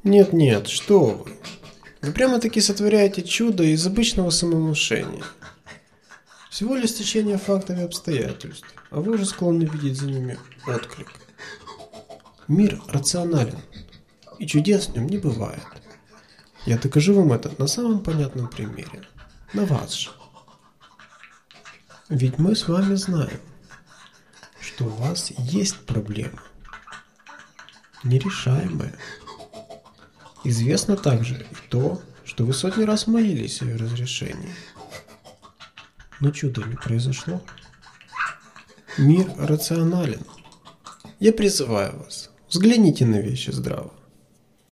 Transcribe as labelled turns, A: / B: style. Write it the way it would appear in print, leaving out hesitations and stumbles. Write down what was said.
A: Нет, что вы. Вы прямо-таки сотворяете чудо из обычного самовнушения. Всего лишь стечение фактов и обстоятельств, а вы уже склонны видеть за ними отклик. Мир рационален, и чудес в нем не бывает. Я докажу вам это на самом понятном примере. На вас же. Ведь мы с вами знаем, что у вас есть проблема, нерешаемая. Известно также и то, что вы сотни раз молились о ее разрешении. Но чудо не произошло. Мир рационален. Я призываю вас, взгляните на вещи здраво.